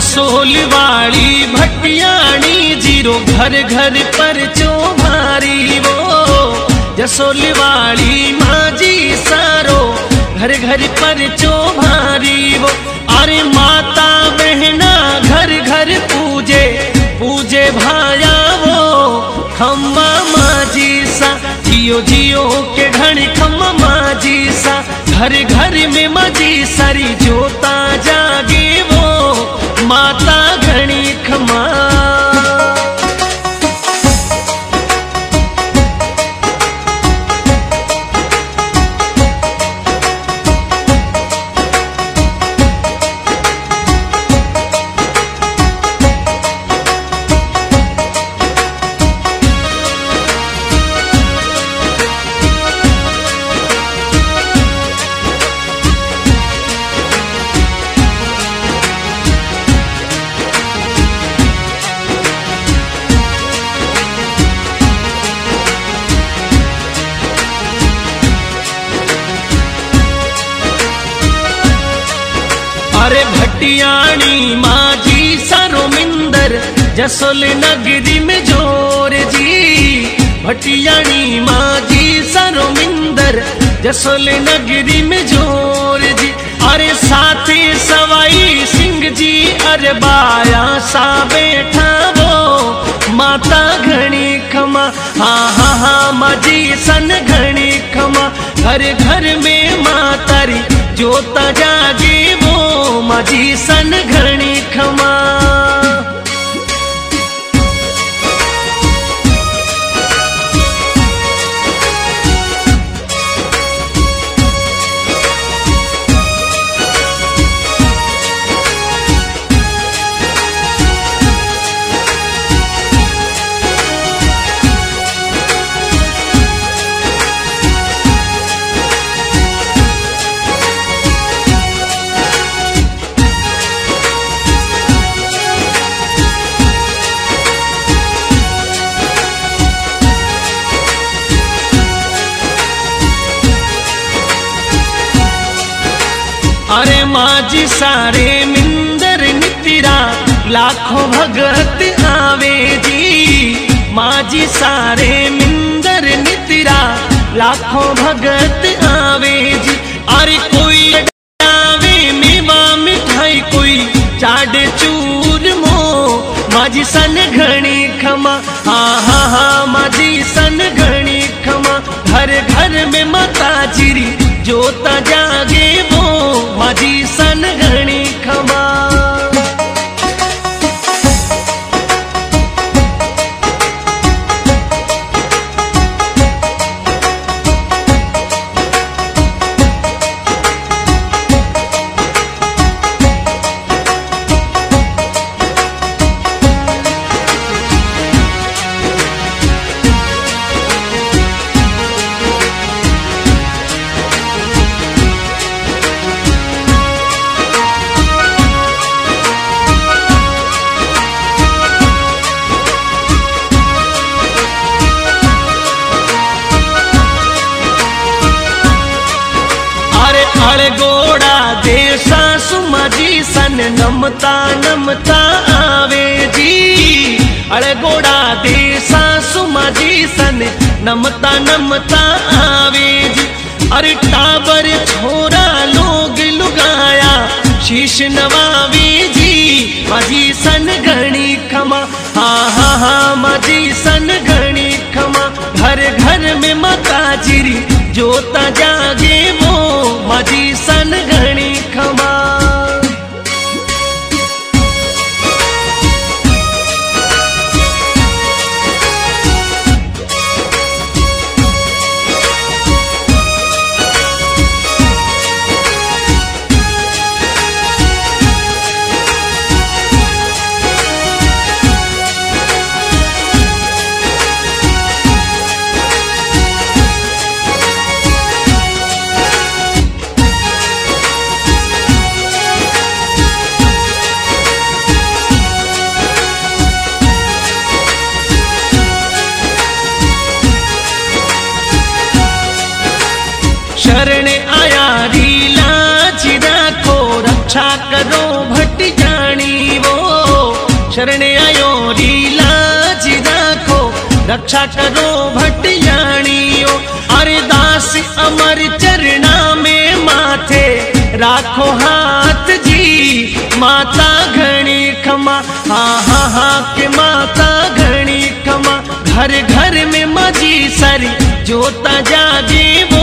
जसोल वाली भटियाणी जीरो घर घर पर चौभारी वो। जसोल वाली माजी सारो घर घर पर चौभारी वो। अरे माता बहना घर घर पूजे पूजे भाया वो। खम्मा माजी सा जियो जियो के घड़ी खम्मा माजी सा। घर घर में माजी सारी जोता जागे वो। माता घणी खमा। अरे भटियाणी माजी सारो मिंदर जसोल नगरी में जोर जी। भटियाणी माजी सारो मिंदर जसोल नगरी में जोर जी। अरे साथे सवाई सिंह जी अरे बाया सा बैठा वो। माता घणी खमा हाँ हाँ हाँ माजी सन घणी खमा। घर घर में मातारी जोता जागे वो। माजी सन घणी खमा। अरे माजी सारे मिंदर नितिरा लाखों भगत आवे जी। माजी सारे मिंदर नितिरा लाखों भगत आवे जी। अरे कोई आवे मेवा मिठाई कोई चाड़ चूर मो। माजी सन घणी खमा हाँ हाँ हाँ माजी सन घणी खमा। घर घर में माता जीरी जोता जागे वो। माजी सन घणी खमा। अड़गोड़ा देसा सुमाजी सन नमता नमता आवे जी। अड़गोड़ा देसा सुमाजी सन नमता नमता आवे जी। अरे टाबर छोरा लोग लुगाया शीश नवावे जी। माजी सन घणी खमा हाँ हाँ हाँ माजी सन घणी खमा। घर घर में माता जीरी जोता जागे वो। माजी सन घणी खमा। शरण आया रीला चिरा को रक्षा करो भटियाणी वो। रक्षा करो भटियाणियों। अरे दास अमर चरणा में माथे राखो हाथ जी, माता घणी खमा, हाँ हाँ हाँ के माता घणी खमा। घर घर में मजी सरी जोता जागे वो